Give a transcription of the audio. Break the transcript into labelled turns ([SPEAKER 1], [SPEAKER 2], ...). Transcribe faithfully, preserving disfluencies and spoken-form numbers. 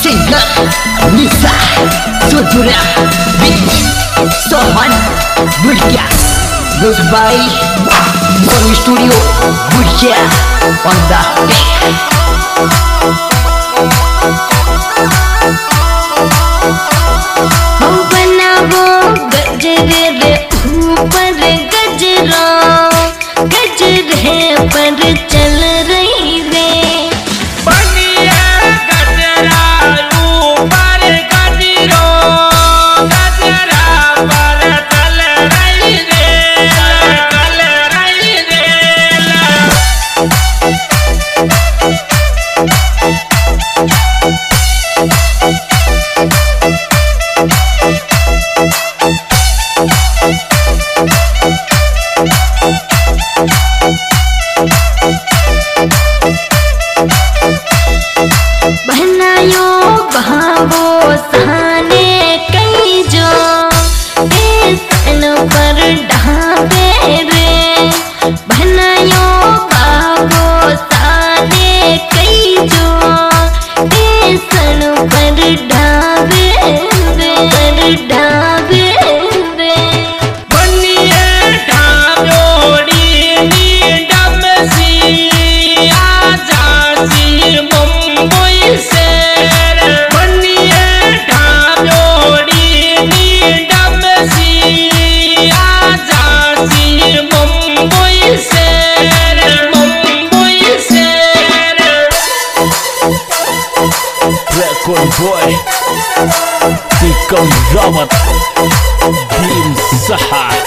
[SPEAKER 1] Singer Nisa Sudura Beat Sohan Burkia Goes by One Studio Burkia on the
[SPEAKER 2] हम बनावो गजरे रे ऊपर गजरा गजरे पर चल रही रे
[SPEAKER 3] बनिया गजरा ऊपर गजरो गजरा पर चल रही रे चल रही रे
[SPEAKER 2] बनायो भावो सहाने कई जो सन पर ढाबे रे बनायो भावो सहाने कई जो सन पर ढाबे रे पर ढाबे रे
[SPEAKER 3] बनिया ढाबोड़ी नीडम सी आजासी मुंबई से बनिया ढाबोड़ी नीडम सी आजासी मुंबई से मुंबई से
[SPEAKER 4] Record boy Tikam Ramat Bim Saha